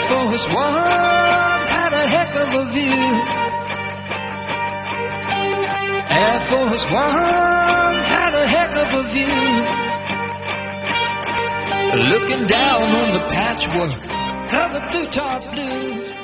Force One had a heck of a view. Air Force One had a heck of a view. Looking down on the patchwork of the blue-top blues.